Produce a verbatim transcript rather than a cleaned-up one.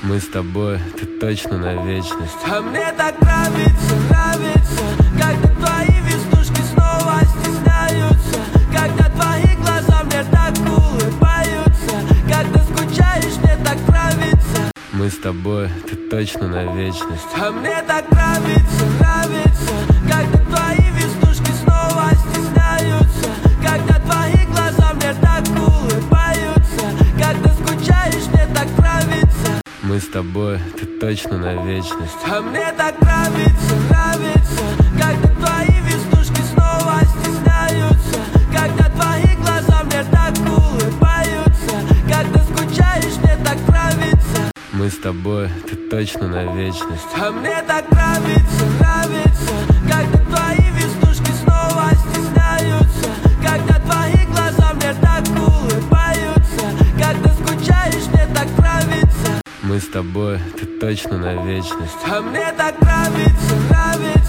Мы с тобой, ты точно на вечность. А мне так нравится, нравится, когда твои веснушки снова стесняются, когда твои глаза мне так улыбаются, когда скучаешь, мне так нравится. Мы с тобой, ты точно на вечность. А мне так нравится, нравится, когда твои веснушки снова стесняются, когда твои глаза мне так улыбаются, когда скучаешь, мне так нравится. Мы с тобой, ты точно на вечность. А мне так нравится, нравится, когда твои веснушки снова стесняются, когда твои глаза мне так улыбаются, когда скучаешь, мне так нравится. Мы с тобой, ты точно на вечность. А мне так нравится, нравится, когда твои веснушки снова стесняются, когда твои глаза мне так улыбаются, когда скучаешь, мне так нравится. Мы с тобой, ты точно на вечность. А мне так нравится, нравится.